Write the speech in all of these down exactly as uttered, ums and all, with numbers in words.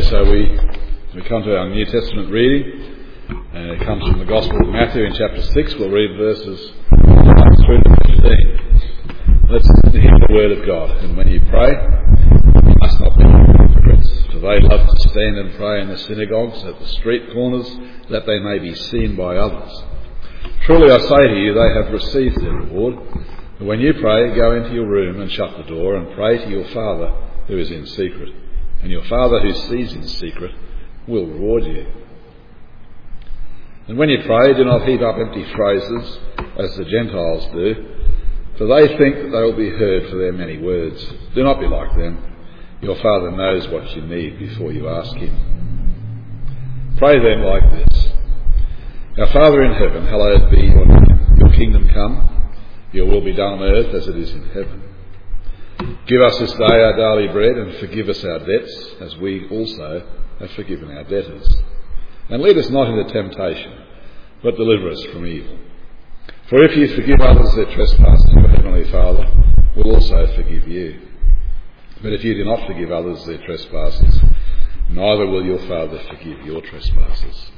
so we we come to our New Testament reading, and it comes from the Gospel of Matthew in chapter six. We'll read verses one through to fifteen. Let's hear the word of God. And when you pray, you must not be hypocrites, for they love to stand and pray in the synagogues at the street corners, that they may be seen by others. Truly I say to you, they have received their reward. But when you pray, go into your room and shut the door, and pray to your Father who is in secret. And your Father who sees in secret will reward you. And when you pray, do not heap up empty phrases, as the Gentiles do, for they think that they will be heard for their many words. Do not be like them. Your Father knows what you need before you ask him. Pray then like this: Our Father in heaven, hallowed be your name. Your kingdom come, your will be done on earth as it is in heaven. Give us this day our daily bread, and forgive us our debts, as we also have forgiven our debtors. And lead us not into temptation, but deliver us from evil. For if you forgive others their trespasses, your heavenly Father will also forgive you. But if you do not forgive others their trespasses, neither will your Father forgive your trespasses.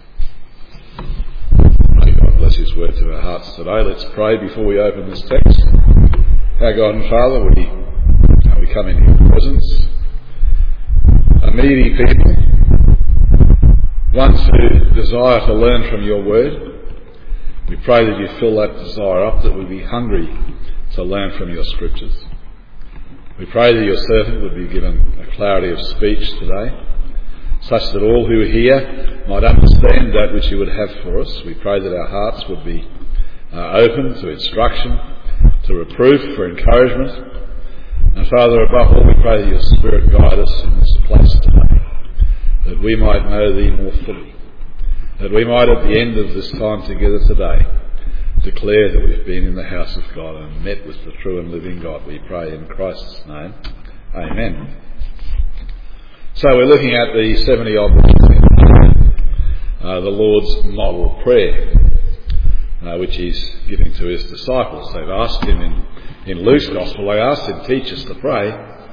May God bless his word to our hearts today. Let's pray before we open this text. Our God and Father, we, we come in your presence, a needy people, ones who desire to learn from your word. We pray that you fill that desire up, that we be hungry to learn from your scriptures. We pray that your servant would be given a clarity of speech today, such that all who hear might understand that which you would have for us. We pray that our hearts would be uh, open to instruction, to reproof, for encouragement. And Father, above all, we pray that your Spirit guide us in this place today, that we might know thee more fully, that we might at the end of this time together today declare that we've been in the house of God and met with the true and living God. We pray in Christ's name. Amen. So we're looking at the seventy odd uh, the Lord's model prayer, uh, which he's giving to his disciples. They've asked him in, in Luke's Gospel, they asked him, teach us to pray,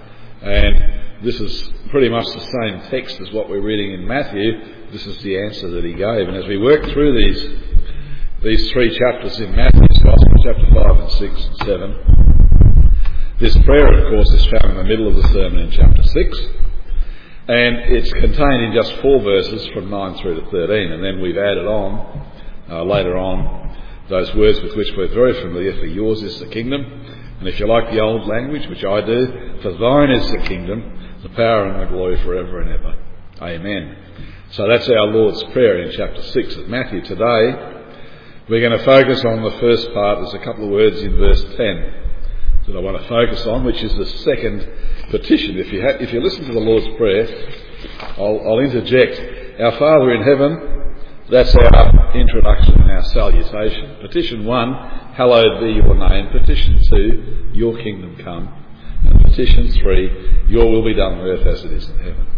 and this is pretty much the same text as what we're reading in Matthew. This is the answer that he gave. And as we work through these these three chapters in Matthew's Gospel, chapter five and six and seven, this prayer, of course, is found in the middle of the sermon in chapter six, and it's contained in just four verses from nine through to thirteen, and then we've added on, uh, later on, those words with which we're very familiar: for yours is the kingdom, and if you like the old language, which I do, for thine is the kingdom, the power and the glory forever and ever. Amen. So that's our Lord's Prayer in chapter six of Matthew. Today we're going to focus on the first part. There's a couple of words in verse ten that I want to focus on, which is the second petition. If you ha- if you listen to the Lord's Prayer, I'll, I'll interject. Our Father in heaven, that's our introduction and our salutation. Petition one, hallowed be your name. Petition two, your kingdom come. And petition three, your will be done on earth as it is in heaven.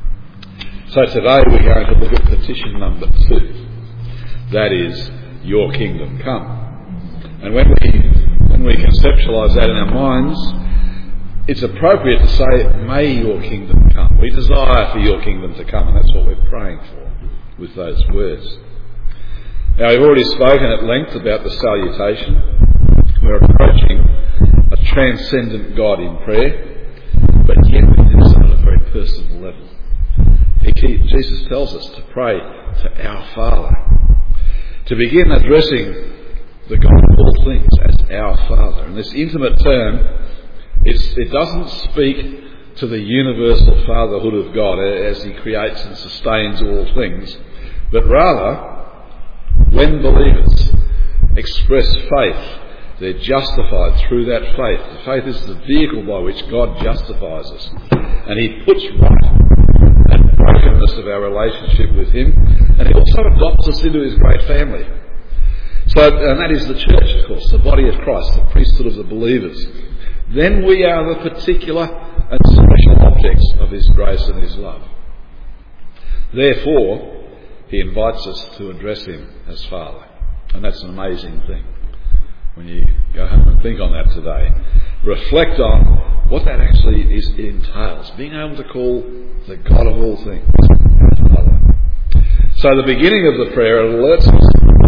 So today we're going to look at petition number two. That is, your kingdom come. And when we when we conceptualise that in our minds, it's appropriate to say, may your kingdom come. We desire for your kingdom to come, and that's what we're praying for with those words. Now, we've already spoken at length about the salutation. We're approaching a transcendent God in prayer, but yet we do so at a very personal level. He, Jesus tells us to pray to our Father, to begin addressing the God of all things as our Father. And this intimate term, it's, it doesn't speak to the universal fatherhood of God as he creates and sustains all things, but rather, when believers express faith, they're justified through that faith. The faith is the vehicle by which God justifies us, and he puts right and brokenness of our relationship with him, and he also adopts us into his great family. So, and that is the church, of course, the body of Christ, the priesthood of the believers. Then we are the particular and special objects of his grace and his love. Therefore, he invites us to address him as Father. And that's an amazing thing. When you go home and think on that today, reflect on what that actually is, it entails. Being able to call the God of all things Father. So the beginning of the prayer alerts us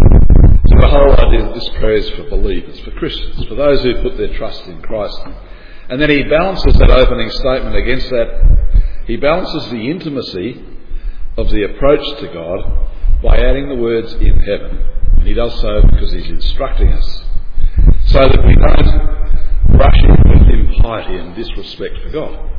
to the whole idea that this prayer is for believers, for Christians, for those who put their trust in Christ. And then he balances that opening statement against that. He balances the intimacy of the approach to God by adding the words in heaven. And he does so because he's instructing us so that we don't rush in with impiety and disrespect for God.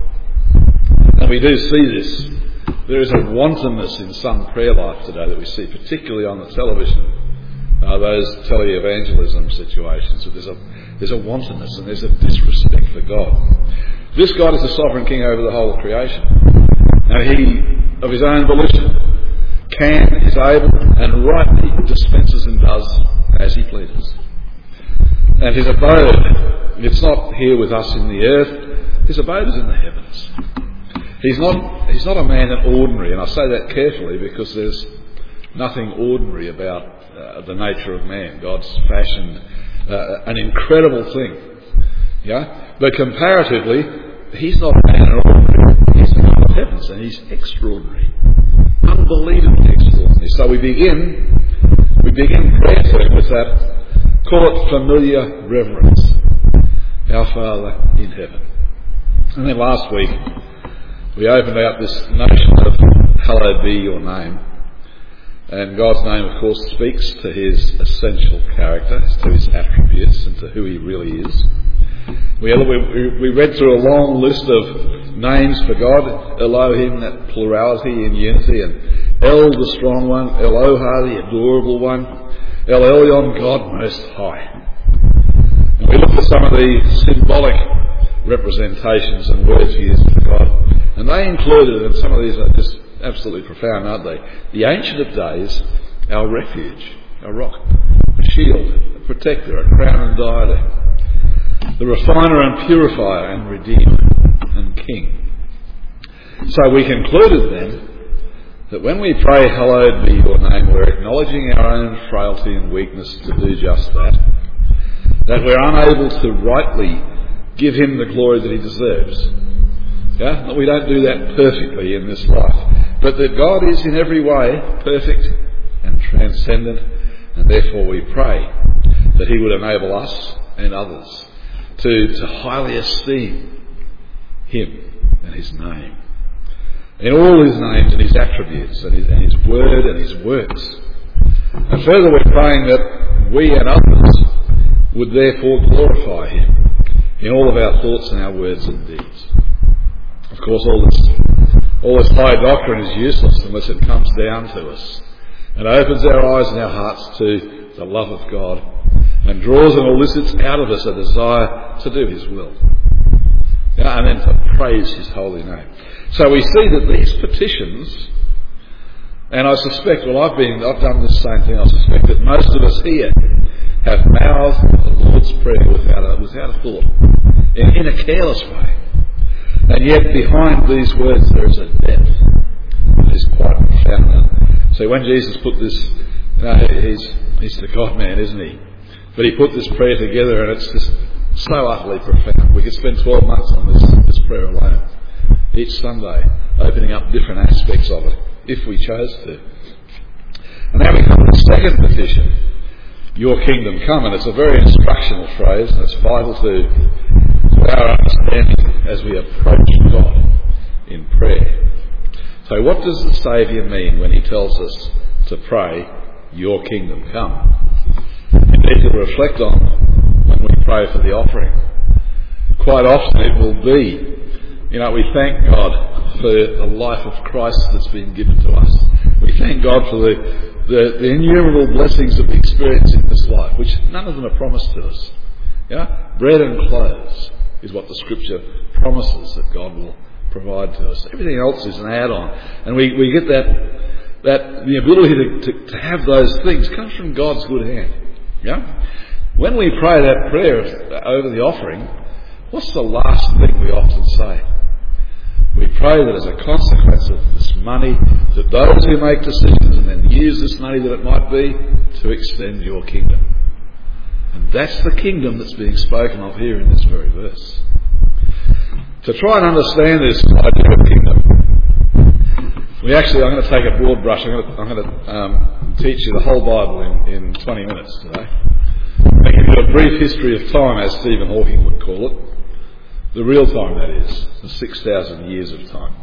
And we do see this. There is a wantonness in some prayer life today that we see, particularly on the television. Uh, those tele-evangelism situations. There's a, there's a wantonness and there's a disrespect for God. This God is the sovereign king over the whole of creation. And he, of his own volition, can, is able, and rightly dispenses and does as he pleases. And his abode, it's not here with us in the earth, his abode is in the heavens. He's not, he's not a man in ordinary, and I say that carefully because there's nothing ordinary about uh, the nature of man. God's fashioned uh, an incredible thing. Yeah? But comparatively, he's not a man in ordinary. He's the God of heavens, and he's extraordinary. Unbelievably extraordinary. So we begin, we begin prayer to him with that, call it familiar reverence. Our Father in heaven. And then last week, we opened out this notion of hallowed be your name. And God's name, of course, speaks to his essential character, to his attributes, and to who he really is. We, we, we read through a long list of names for God. Elohim, that plurality in unity, and El, the strong one, Eloha, the adorable one, El Elyon, God most high. And we looked at some of the symbolic representations and words used for God. And they included, and some of these are just absolutely profound, aren't they? The Ancient of Days, our refuge, our rock, a shield, a protector, a crown and diadem, the refiner and purifier and redeemer and king. So we concluded then that when we pray, hallowed be your name, we're acknowledging our own frailty and weakness to do just that, that we're unable to rightly give him the glory that he deserves. Yeah? We don't do that perfectly in this life. But that God is in every way perfect and transcendent, and therefore we pray that he would enable us and others to, to highly esteem him and his name, in all his names and his attributes and his, and his word and his works. And further, we're praying that we and others would therefore glorify him in all of our thoughts and our words and deeds. Of course, all this, all this high doctrine is useless unless it comes down to us and opens our eyes and our hearts to the love of God and draws and elicits out of us a desire to do his will. Yeah, and then to praise his holy name. So we see that these petitions, and I suspect, well, I've been, I've done this same thing, I suspect that most of us here have mouthed the Lord's Prayer without a, without a thought, in, in a careless way. And yet behind these words there is a depth that is quite profound. So when Jesus put this, you know, he's, he's the God-man, isn't he? But he put this prayer together and it's just so utterly profound. We could spend twelve months on this, this prayer alone, each Sunday, opening up different aspects of it, if we chose to. And now we come to the second petition, your kingdom come, and it's a very instructional phrase and it's vital to our understanding as we approach God in prayer. So what does the Saviour mean when he tells us to pray, your kingdom come? We need to reflect on when we pray for the offering. Quite often it will be, you know, we thank God for the life of Christ that's been given to us. We thank God for the, the, the innumerable blessings that we experience in this life, which none of them are promised to us. Yeah? Bread and clothes is what the Scripture promises that God will provide to us. Everything else is an add-on. And we, we get that, that the ability to, to, to have those things comes from God's good hand. Yeah? When we pray that prayer over the offering, what's the last thing we often say? We pray that as a consequence of this money, that those who make decisions and then use this money that it might be to extend your kingdom. And that's the kingdom that's being spoken of here in this very verse. To try and understand this idea of kingdom, we actually, I'm going to take a broad brush. I'm going to, I'm going to um, teach you the whole Bible in, in twenty minutes today. I'm going to give you a brief history of time, as Stephen Hawking would call it. The real time, that is, the six thousand years of time.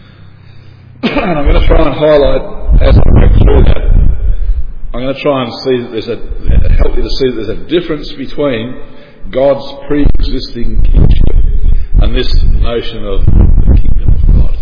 And I'm going to try and highlight, as I go through that, I'm going to try and see that there's a, help you to see that there's a difference between God's pre-existing kingship and this notion of the kingdom of God.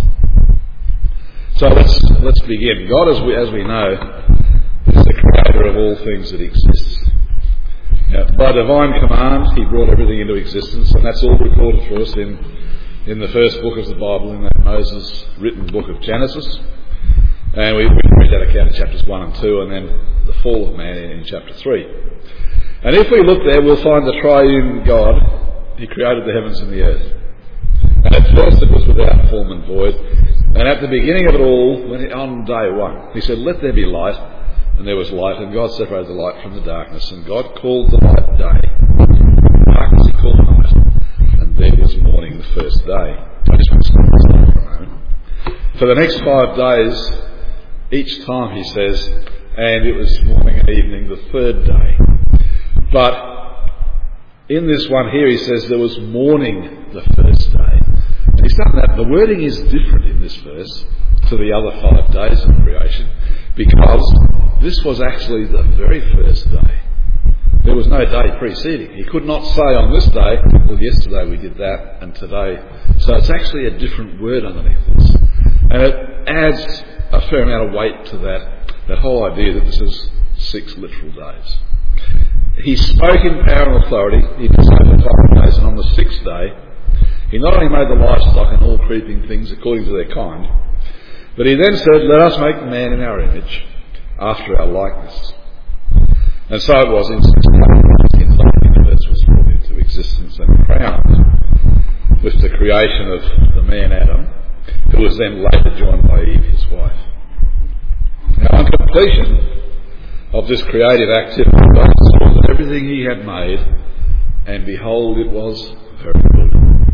So let's let's begin. God, as we as we know, is the creator of all things that exist. Now, by divine command, He brought everything into existence, and that's all recorded for us in in the first book of the Bible, in that Moses written book of Genesis. And we, we read that account in chapters one and two, and then the fall of man in, in chapter three. And if we look there, we'll find the triune God. He created the heavens and the earth. And at first it was without form and void. And at the beginning of it all, when he, on day one, He said, "Let there be light," and there was light, and God separated the light from the darkness, and God called the light day. Darkness He called night, and there was morning the first day. I just want to stop this for a moment. For the next five days, each time He says, and it was morning and evening the third day. But in this one here, He says there was morning the first day. And He's done that. The wording is different in this verse to the other five days of creation, because this was actually the very first day. There was no day preceding. He could not say on this day, well, yesterday we did that, and today. So it's actually a different word underneath this. And it adds a fair amount of weight to that, that whole idea that this is six literal days. He spoke in power and authority. He did so for five days, and on the sixth day, He not only made the livestock and all creeping things according to their kind, but He then said, "Let us make man in our image, after our likeness." And so it was in six days the universe was brought into existence and crowned with the creation of the man Adam, who was then later joined by Eve, his wife. Now, on completion of this creative activity, God saw that everything He had made, and behold, it was very good.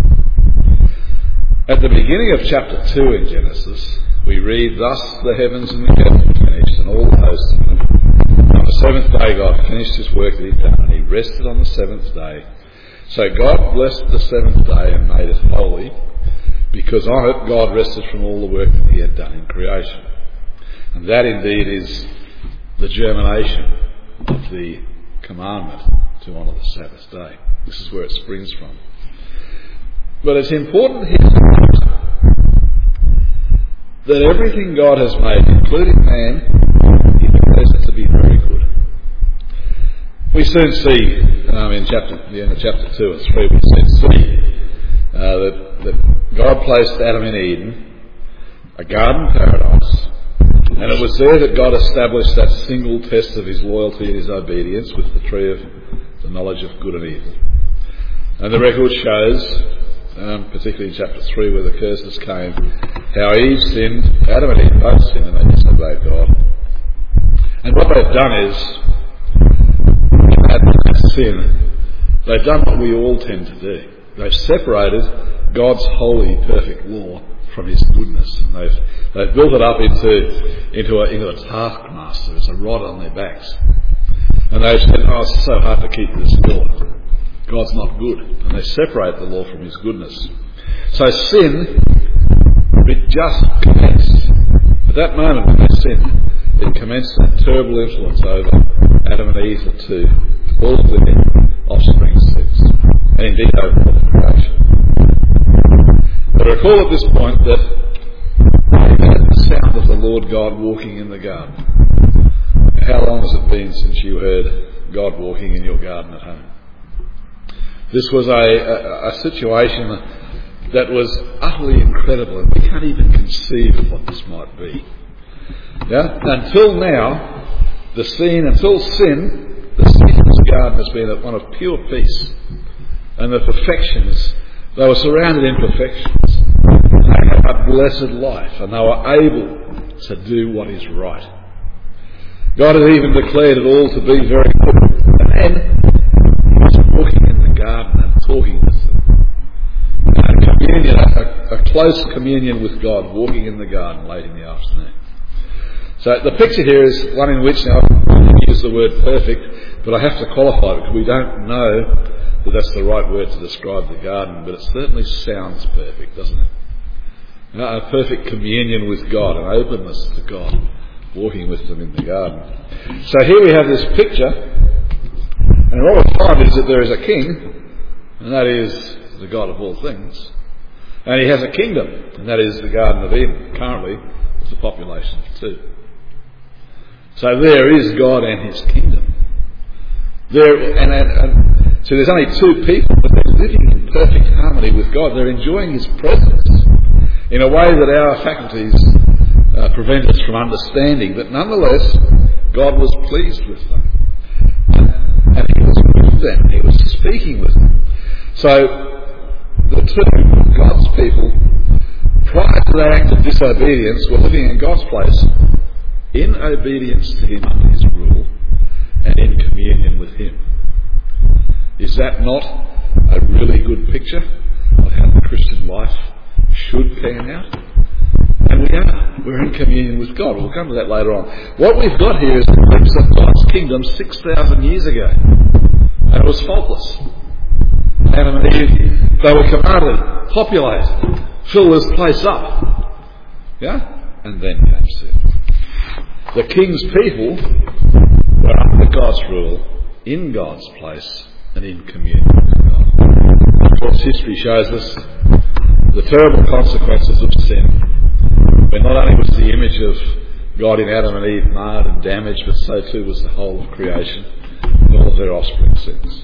At the beginning of chapter two in Genesis, we read, "Thus the heavens and the earth were finished, and all the hosts of them. On the seventh day God finished His work that He'd done, and He rested on the seventh day. So God blessed the seventh day and made it holy, because on it God rested from all the work that He had done in creation." And that indeed is the germination of the commandment to honour the Sabbath day. This is where it springs from. But it's important here to note that everything God has made, including man, He declares it to be very good. We soon see um, in chapter, the end of chapter two and three, we soon see uh, that, that God placed Adam in Eden, a garden paradise, and it was there that God established that single test of His loyalty and His obedience with the tree of the knowledge of good and evil. And the record shows, um, particularly in chapter three where the curses came, how Eve sinned, Adam and Eve both sinned, and they disobeyed God. And what they've done is, in that sin, they've done what we all tend to do. They've separated God's holy, perfect law from His goodness. And they've, they've built it up into, into, a, into a taskmaster. It's a rod on their backs. And they've said, "Oh, it's so hard to keep this law. God's not good." And they separate the law from His goodness. So sin, it just commenced. At that moment when they sinned, it commenced that terrible influence over Adam and Eve, the two, all of their offspring sins, and indeed over all of creation. But recall at this point that they heard the sound of the Lord God walking in the garden. How long has it been since you heard God walking in your garden at home? This was a, a, a situation that was utterly incredible, and we can't even conceive of what this might be. Yeah? Until now, the scene, until sin, the scene of this garden has been one of pure peace. And the perfections, they were surrounded in perfections. They had a blessed life, and they were able to do what is right. God had even declared it all to be very good. And then He was walking in the garden and talking with them. And communion close communion with God, walking in the garden late in the afternoon. So the picture here is one in which, now I use the word perfect, but I have to qualify it because we don't know that that's the right word to describe the garden, but it certainly sounds perfect, doesn't it? You know, a perfect communion with God, an openness to God, walking with them in the garden. So here we have this picture, and what we find is that there is a king, and that is the God of all things, and he has a kingdom, and that is the Garden of Eden, currently with a population of two. So there is God and his kingdom. There, and, and, and so there's only two people, but they're living in perfect harmony with God. They're enjoying his presence in a way that our faculties uh, prevent us from understanding. But nonetheless, God was pleased with them. And he was with them. He was speaking with them. So the two, God's people, prior to that act of disobedience, were living in God's place, in obedience to him under his rule and in communion with him. Is that not a really good picture of how the Christian life should pan out? And we are. We're in communion with God. We'll come to that later on. What we've got here is a glimpse of God's kingdom six thousand years ago. And it was faultless. Adam and Eve, they were commanded, populate, fill this place up. Yeah? And then came sin. The king's people were under God's rule, in God's place, and in communion with God. Of course, history shows us the terrible consequences of sin, where not only was the image of God in Adam and Eve marred and damaged, but so too was the whole of creation, and all of their offspring sins.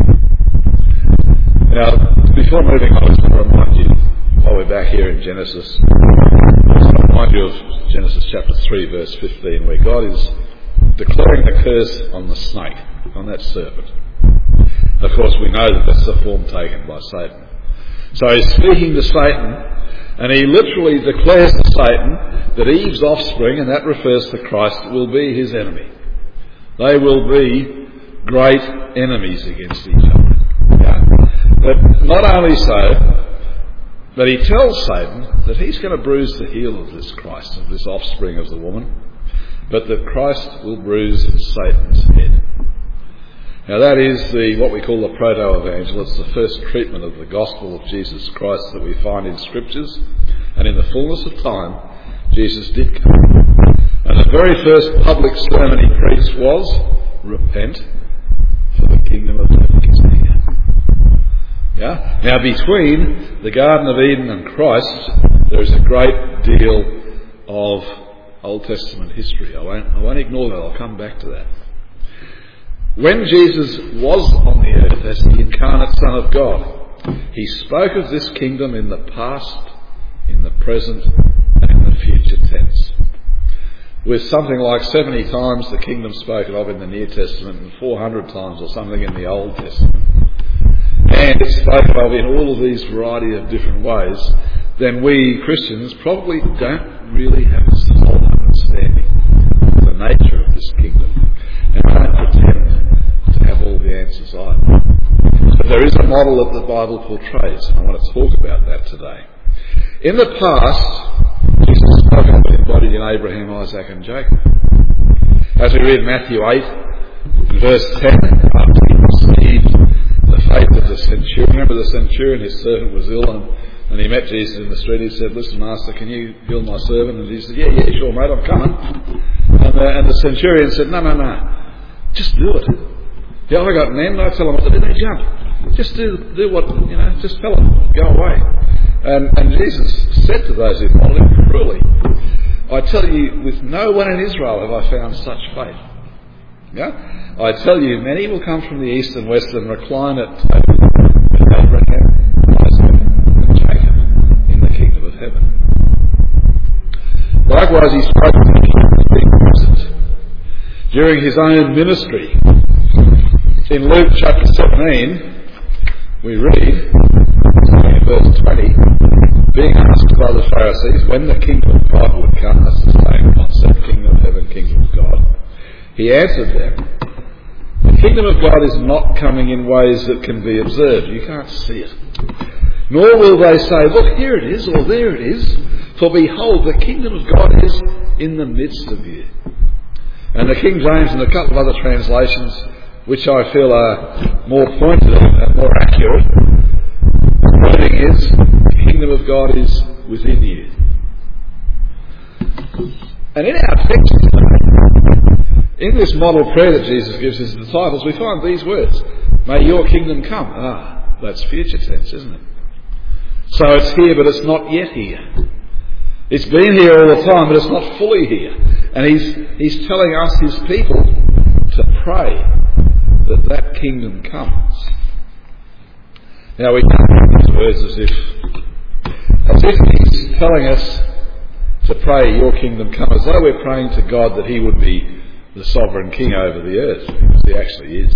Now, before moving on, I just want to remind you, while we're back here in Genesis, I just want to remind you of Genesis chapter three, verse fifteen, where God is declaring the curse on the snake, on that serpent. Of course, we know that that's the form taken by Satan. So he's speaking to Satan, and he literally declares to Satan that Eve's offspring, and that refers to Christ, will be his enemy. They will be great enemies against each other. Yeah. But not only so, but he tells Satan that he's going to bruise the heel of this Christ, of this offspring of the woman, but that Christ will bruise Satan's head. Now that is the what we call the proto-evangel. It's the first treatment of the gospel of Jesus Christ that we find in Scriptures. And in the fullness of time, Jesus did come. And the very first public sermon he preached was, repent, for the kingdom of heaven is near. Yeah? Now between the Garden of Eden and Christ, there is a great deal of Old Testament history. I won't, I won't ignore that. I'll come back to that. When Jesus was on the earth as the incarnate Son of God, he spoke of this kingdom in the past, in the present, and in the future tense. With something like seventy times the kingdom spoken of in the New Testament and four hundred times or something in the Old Testament. And it's spoken of in all of these variety of different ways, then we Christians probably don't really have a solid understanding of the nature of this kingdom. And don't pretend to have all the answers either. But there is a model that the Bible portrays, and I want to talk about that today. In the past, Jesus spoke of it embodied in Abraham, Isaac and Jacob. As we read Matthew eight, verse ten, after he received the faith of the centurion. Remember the centurion, his servant was ill, and, and he met Jesus in the street. He said, listen, Master, can you heal my servant? And he said, yeah, yeah, sure, mate, I'm coming. And the, and the centurion said, no, no, no. Just do it. Yeah, I got an end. I tell them what to do. They jump. Just do do what, you know, just tell them. Go away. And, and Jesus said to those who followed him cruelly, I tell you, with no one in Israel have I found such faith. Yeah? I tell you, many will come from the east and west and recline at table with Abraham, Isaac and Jacob in the kingdom of heaven. Likewise, he spoke to the king of being present during his own ministry. In Luke chapter seventeen, we read, in verse twenty, being asked by the Pharisees when the kingdom of God would come, that's the same concept, kingdom of heaven, kingdom of God, he answered them, the kingdom of God is not coming in ways that can be observed. You can't see it. Nor will they say, look, here it is, or there it is, for behold, the kingdom of God is in the midst of you. And the King James and a couple of other translations, which I feel are more pointed and more accurate, the wording is, the kingdom of God is within you. And in our text today, in this model prayer that Jesus gives his disciples, we find these words, may your kingdom come. Ah, that's future tense, isn't it? So it's here, but it's not yet here. It's been here all the time, but it's not fully here. And he's, he's telling us, his people, to pray that that kingdom comes. Now we come to these words as if, as if he's telling us to pray, your kingdom come, as though we're praying to God that he would be the sovereign king over the earth, because he actually is.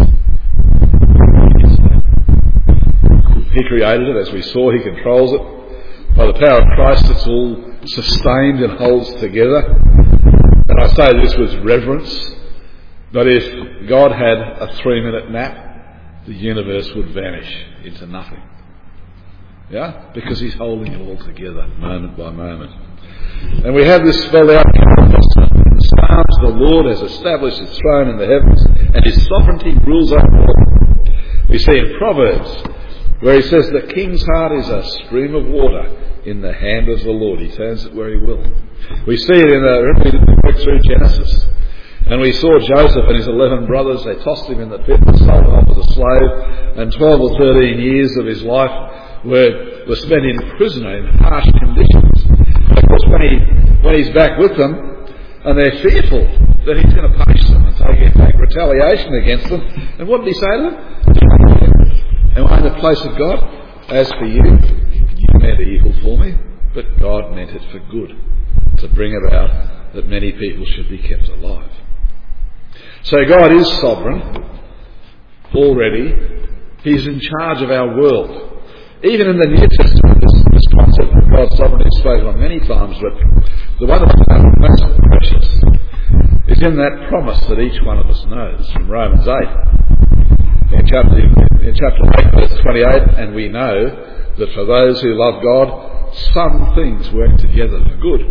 He created it, as we saw, he controls it. By the power of Christ, it's all sustained and holds together. And I say this with reverence, but if God had a three-minute nap, the universe would vanish into nothing. Yeah? Because he's holding it all together, moment by moment. And we have this spelled out in the Psalms. The Lord has established his throne in the heavens, and his sovereignty rules over all. We see in Proverbs, where he says, the king's heart is a stream of water in the hand of the Lord. He turns it where he will. We see it in the, we went through Genesis, and we saw Joseph and his eleven brothers. They tossed him in the pit and sold him off as a slave, and twelve or thirteen years of his life were, were spent in prison in harsh conditions. Of course, when, he, when he's back with them, and they're fearful that he's going to punish them and take, take retaliation against them, and what did he say to them? Am I in the place of God? As for you, you meant evil for me, but God meant it for good, to bring about that many people should be kept alive. So God is sovereign already. He's in charge of our world. Even in the New Testament, this, this concept of God's sovereignty is spoken on many times, but the one that I found most precious is in that promise that each one of us knows from Romans eight. In chapter, in chapter eight, verse twenty-eight, and we know that for those who love God, some things work together for good.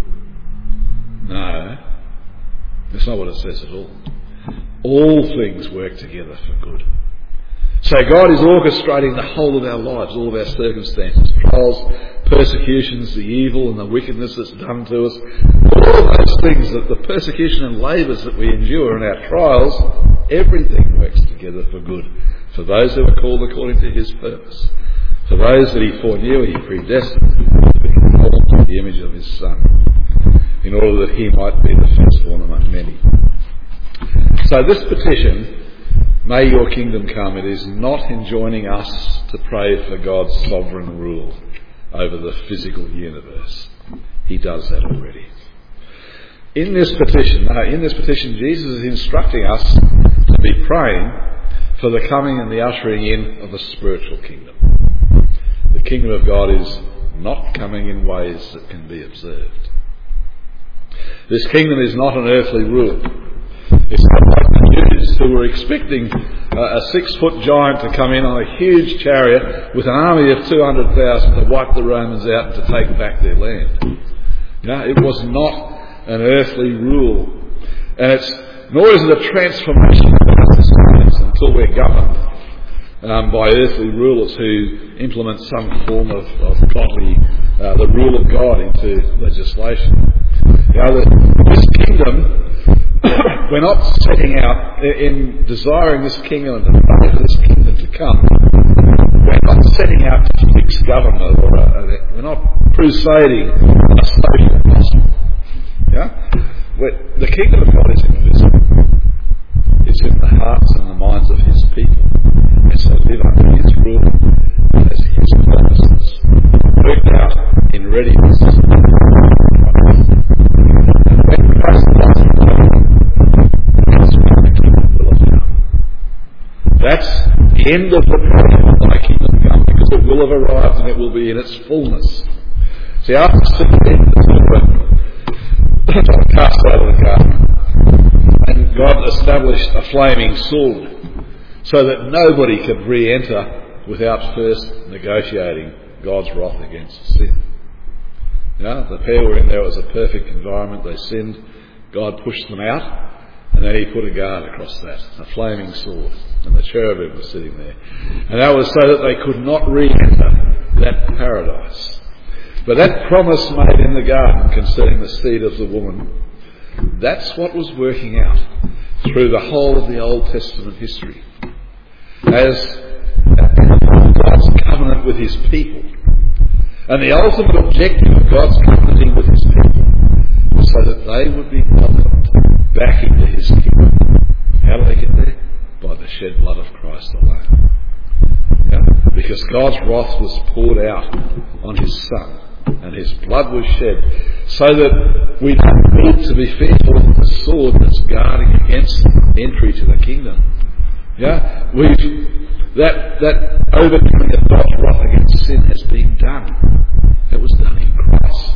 No, that's not what it says at all. All things work together for good. So God is orchestrating the whole of our lives, all of our circumstances, trials, persecutions, the evil and the wickedness that's done to us, all of those things, that the persecution and labours that we endure in our trials, everything works together for good. For those who are called according to his purpose. For those that he foreknew, he predestined to be conformed to the image of his Son, in order that he might be the firstborn among many. So this petition, may your kingdom come, it is not enjoining us to pray for God's sovereign rule over the physical universe. He does that already. In this petition, no, in this petition, Jesus is instructing us to be praying for the coming and the ushering in of a spiritual kingdom. The kingdom of God is not coming in ways that can be observed. This kingdom is not an earthly rule. It's not like the Jews who were expecting uh, a six-foot giant to come in on a huge chariot with an army of two hundred thousand to wipe the Romans out and to take back their land. No, it was not an earthly rule. And it's, nor is it a transformation of our societies until we're governed um, by earthly rulers who implement some form of, of godly, uh, the rule of God into legislation. Now, the, this kingdom, we're not setting out in desiring this kingdom and the faith of this kingdom to come. We're not setting out to fix government, or a, we're not crusading a social gospel. Yeah, we're, the kingdom of God is invisible. It's in the hearts and the minds of His people, as they live under His rule, as His purposes worked out in readiness. When Christ does that's the end of the problem of thy kingdom come, because it will have arrived and it will be in its fullness. See, after sin, the cast out of the garden, and God established a flaming sword so that nobody could re-enter without first negotiating God's wrath against sin. Yeah, the pair were in there, it was a perfect environment, they sinned, God pushed them out, and then he put a guard across that, a flaming sword, and the cherubim were sitting there. And that was so that they could not re-enter that paradise. But that promise made in the garden concerning the seed of the woman, that's what was working out through the whole of the Old Testament history. As God's covenant with his people. And the ultimate objective of God's covenanting with his people was so that they would be welcomed back into his kingdom. How do they get there? By the shed blood of Christ alone. Yeah? Because God's wrath was poured out on his Son, and his blood was shed, so that we don't need to be fearful of the sword that's guarding against entry to the kingdom. Yeah, we've that that overcoming of God's wrath against sin has been done. It was done in Christ.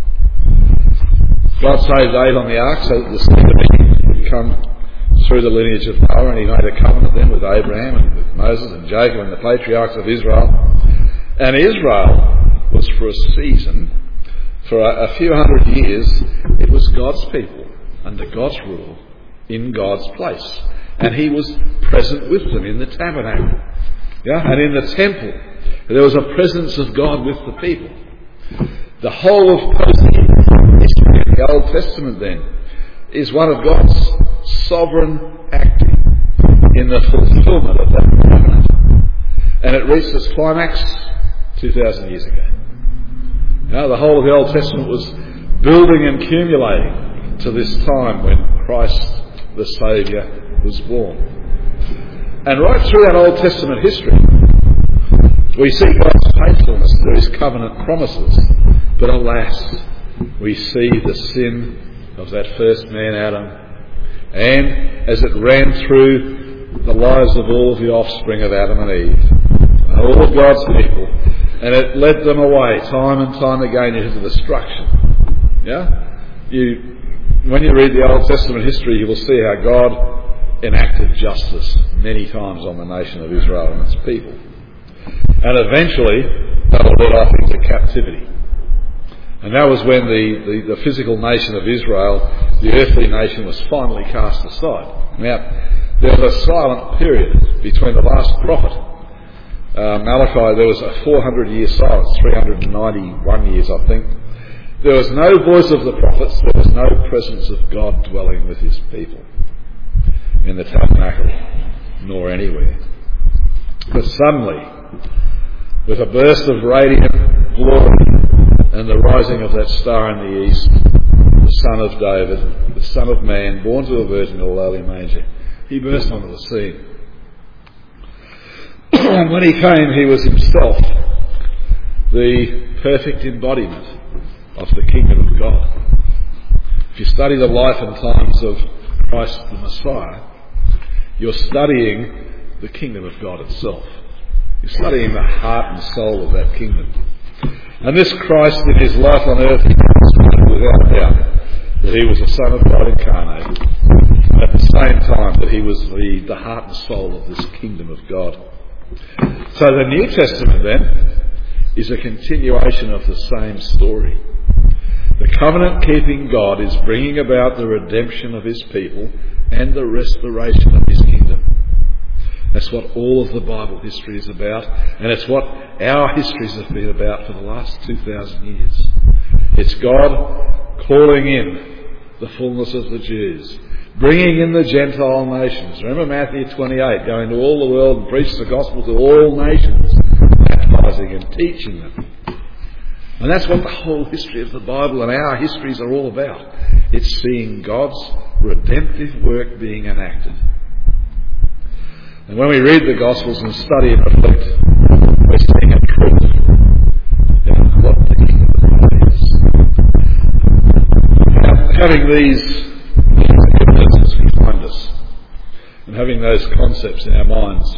God saved Abe on the ark so that the seed of Eve would come through the lineage of Noah, and he made a covenant then with Abraham and with Moses and Jacob and the patriarchs of Israel. And Israel was for a season, for a, a few hundred years, it was God's people under God's rule in God's place. And he was present with them in the tabernacle. Yeah? And in the temple, there was a presence of God with the people. The whole of post-history of the Old Testament then is one of God's sovereign acting in the fulfilment of that covenant. And it reached its climax two thousand years ago. Now, the whole of the Old Testament was building and accumulating to this time when Christ the Saviour was born. And right through that Old Testament history, we see God's faithfulness to his covenant promises. But alas, we see the sin of that first man, Adam, and as it ran through the lives of all the offspring of Adam and Eve, all of God's people, and it led them away time and time again into destruction. Yeah? You, when you read the Old Testament history, you will see how God enacted justice many times on the nation of Israel and its people. And eventually, they were led off into captivity. And that was when the, the, the physical nation of Israel, the earthly nation, was finally cast aside. Now, there was a silent period between the last prophet, uh, Malachi. There was a four hundred year silence, three hundred ninety-one years, I think. There was no voice of the prophets, there was no presence of God dwelling with his people in the tabernacle, nor anywhere. But suddenly, with a burst of radiant glory and the rising of that star in the east, the Son of David, the Son of Man, born to a virgin in a lowly manger, he burst onto the scene. And when he came, he was himself the perfect embodiment of the kingdom of God. If you study the life and times of Christ the Messiah, you're studying the kingdom of God itself. You're studying the heart and soul of that kingdom. And this Christ, in his life on earth, he demonstrated without doubt that he was the Son of God incarnate, and at the same time that he was the, the heart and soul of this kingdom of God. So the New Testament then is a continuation of the same story. The covenant-keeping God is bringing about the redemption of his people and the restoration of his kingdom. That's what all of the Bible history is about, and it's what our histories have been about for the last two thousand years. It's God calling in the fullness of the Jews, bringing in the Gentile nations. Remember Matthew twenty-eight, going to all the world and preach the gospel to all nations, baptizing and teaching them. And that's what the whole history of the Bible and our histories are all about. It's seeing God's redemptive work being enacted. And when we read the Gospels and study and reflect, we're seeing a truth of what the kingdom of God is. Now, having these evidences behind us and having those concepts in our minds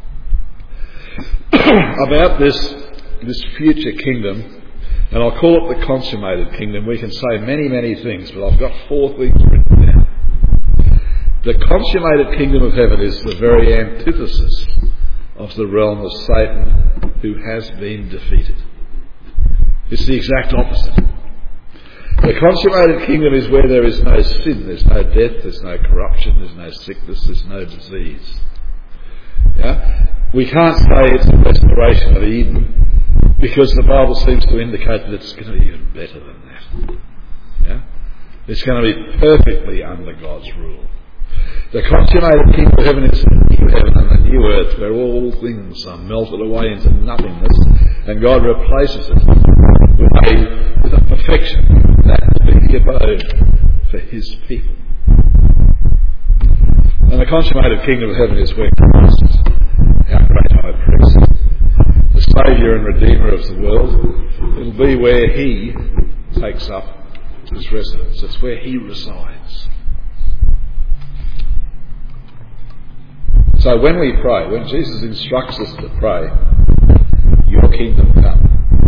about this, this future kingdom, and I'll call it the consummated kingdom. We can say many, many things, but I've got four things written down. The consummated kingdom of heaven is the very antithesis of the realm of Satan, who has been defeated. It's the exact opposite. The consummated kingdom is where there is no sin, there's no death, there's no corruption, there's no sickness, there's no disease. Yeah? We can't say it's the restoration of Eden because the Bible seems to indicate that it's going to be even better than that. Yeah? It's going to be perfectly under God's rule. The consummated kingdom of heaven is the new heaven and the new earth where all things are melted away into nothingness and God replaces it with a, with a perfection that will be the abode for his people. And the consummated kingdom of heaven is where Christ, our great high priest, the Saviour and Redeemer of the world, it'll be where he takes up his residence. It's where he resides. So when we pray, when Jesus instructs us to pray, your kingdom come,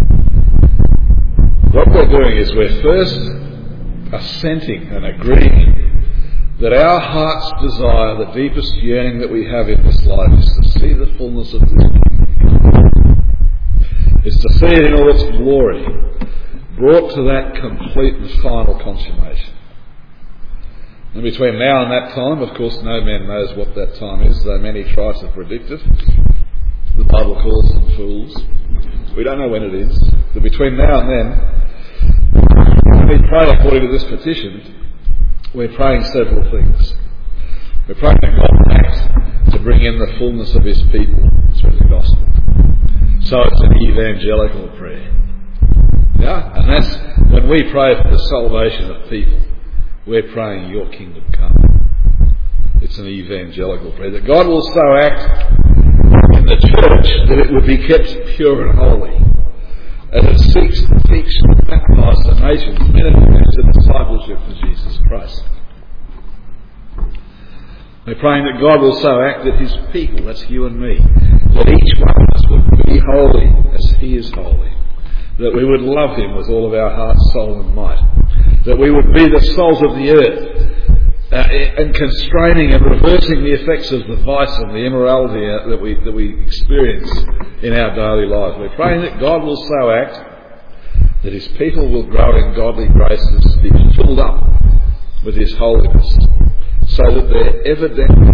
what we're doing is we're first assenting and agreeing that our heart's desire, the deepest yearning that we have in this life, is to see the fullness of this kingdom. It's to see it in all its glory, brought to that complete and final consummation. And between now and that time, of course, no man knows what that time is, though many try to predict it. The Bible calls them fools. We don't know when it is. But between now and then, when we pray according to this petition, we're praying several things. We're praying that God acts to bring in the fullness of his people through the gospel. So it's an evangelical prayer. Yeah? And that's when we pray for the salvation of people, we're praying your kingdom come. It's an evangelical prayer. That God will so act in the church that it will be kept pure and holy. As it seeks to teach and baptize the nations, ministering to discipleship for Jesus Christ. We're praying that God will so act that his people, that's you and me, that each one of us would be holy as he is holy. That we would love him with all of our heart, soul and might. That we would be the salt of the earth uh, and constraining and reversing the effects of the vice and the immorality uh, that we that we experience in our daily lives. We're praying that God will so act that his people will grow in godly graces, be filled up with his holiness, so that they're evidently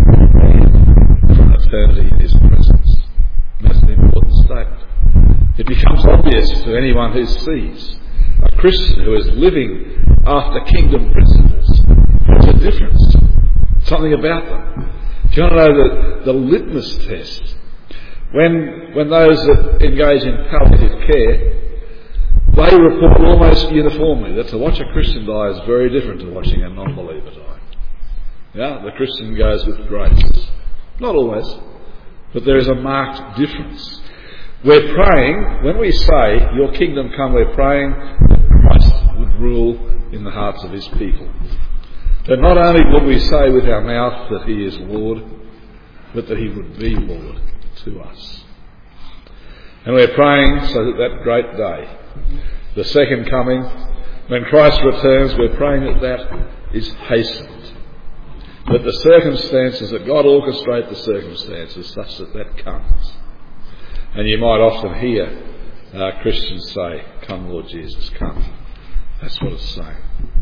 from eternity in his presence. And that's an important statement. It becomes obvious to anyone who sees a Christian who is living after kingdom principles. There's a difference. Something about them. Do you want to know the, the litmus test? When, when those that engage in palliative care, they report almost uniformly that to watch a Christian die is very different to watching a non-believer die. Yeah, the Christian goes with grace. Not always, but there is a marked difference. We're praying, when we say, your kingdom come, we're praying that Christ would rule in the hearts of his people. That not only would we say with our mouth that he is Lord, but that he would be Lord to us. And we're praying so that that great day, the second coming, when Christ returns, we're praying that that is hastened. That the circumstances, that God orchestrate the circumstances such that that comes. And you might often hear uh, Christians say, come Lord Jesus, come. That's what it's saying.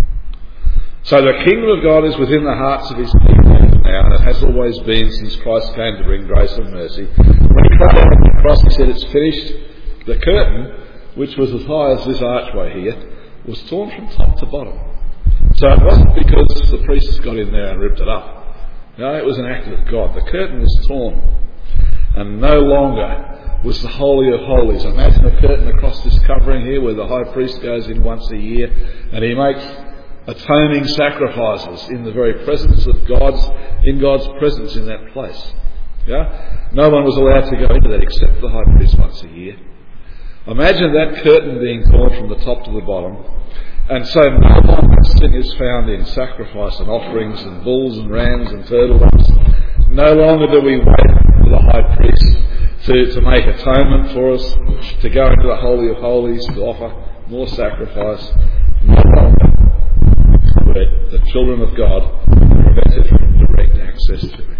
So the kingdom of God is within the hearts of his people now, and it has always been since Christ came to bring grace and mercy. When he cried out on the cross, he said, it's finished. The curtain, which was as high as this archway here, was torn from top to bottom. So it wasn't because the priests got in there and ripped it up. No, it was an act of God. The curtain was torn, and no longer was the Holy of Holies. Imagine a curtain across this covering here where the high priest goes in once a year and he makes atoning sacrifices in the very presence of God's, in God's presence in that place. Yeah? No one was allowed to go into that except the high priest once a year. Imagine that curtain being torn from the top to the bottom, and so no longer sin is found in sacrifice and offerings and bulls and rams and turtle doves. No longer do we wait for the high priest To, to make atonement for us, to go into the Holy of Holies, to offer more sacrifice. No longer where the children of God are prevented from direct access to him.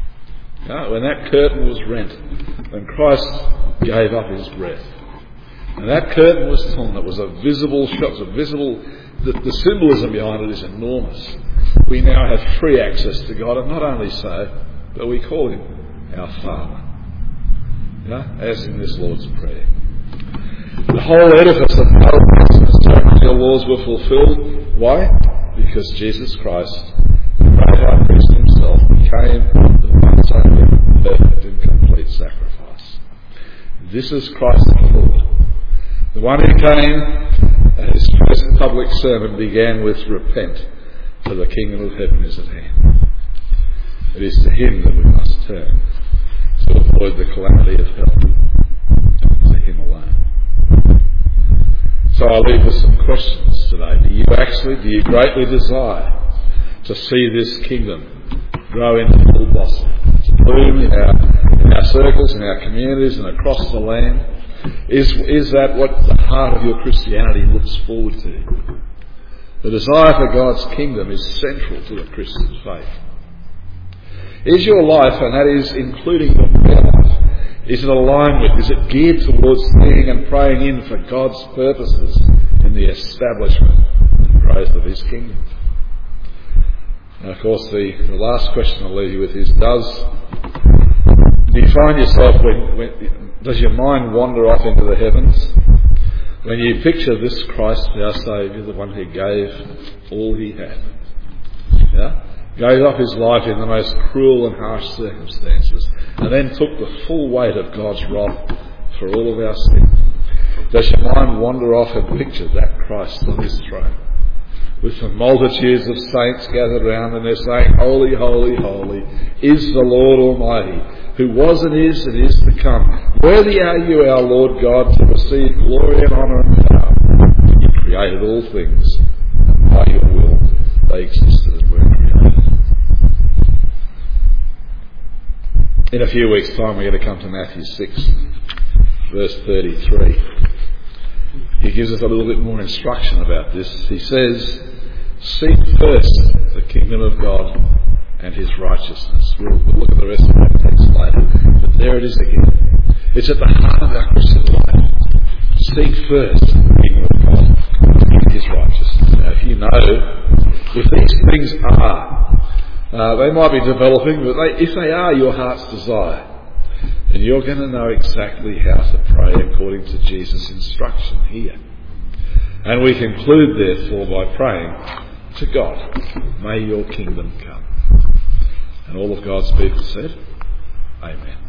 Yeah, when that curtain was rent, when Christ gave up his breath, And that curtain was torn. It was a visible shot. It was a visible. The, the symbolism behind it is enormous. We now have free access to God, and not only so, but we call Him our Father. You know, as in this Lord's Prayer. The whole edifice of the laws were fulfilled. Why? Because Jesus Christ, the great high priest himself, became the once only perfect and complete sacrifice. This is Christ the Lord. The one who came, uh, his first public sermon began with, "Repent, for the kingdom of heaven is at hand." It is to Him that we must turn to avoid the calamity of hell. To Him alone. So I leave with some questions today. Do you actually, do you greatly desire to see this kingdom grow into full blossom, to bloom in our, in our circles, in our communities and across the land? Is, is that what the heart of your Christianity looks forward to? The desire for God's kingdom is central to a Christian's faith. Is your life, and that is including your prayer life, is it aligned with, is it geared towards seeing and praying in for God's purposes in the establishment and growth of His kingdom? And of course the, the last question I'll leave you with is, does do you find yourself, when, when, does your mind wander off into the heavens? When you picture this Christ, our Saviour, the one who gave all He had, yeah? gave up His life in the most cruel and harsh circumstances, and then took the full weight of God's wrath for all of our sin. Does your mind wander off and picture that Christ on His throne, with the multitudes of saints gathered around, and they're saying, "Holy, holy, holy is the Lord Almighty, who was and is and is to come. Worthy are you, our Lord God, to receive glory and honour and power. You created all things, and by your will they existed and were created." In a few weeks' time we're going to come to Matthew six, verse thirty-three. He gives us a little bit more instruction about this. He says, "Seek first the kingdom of God and His righteousness." We'll, we'll look at the rest of that text later. But there it is again. It's at the heart of our Christian life. Seek first the kingdom of God and His righteousness. Now, if you know, if these things are, uh, they might be developing, but they, if they are your heart's desire, then you're going to know exactly how to pray according to Jesus' instruction here. And we conclude, therefore, by praying to God, "May your kingdom come." And all of God's people said, Amen.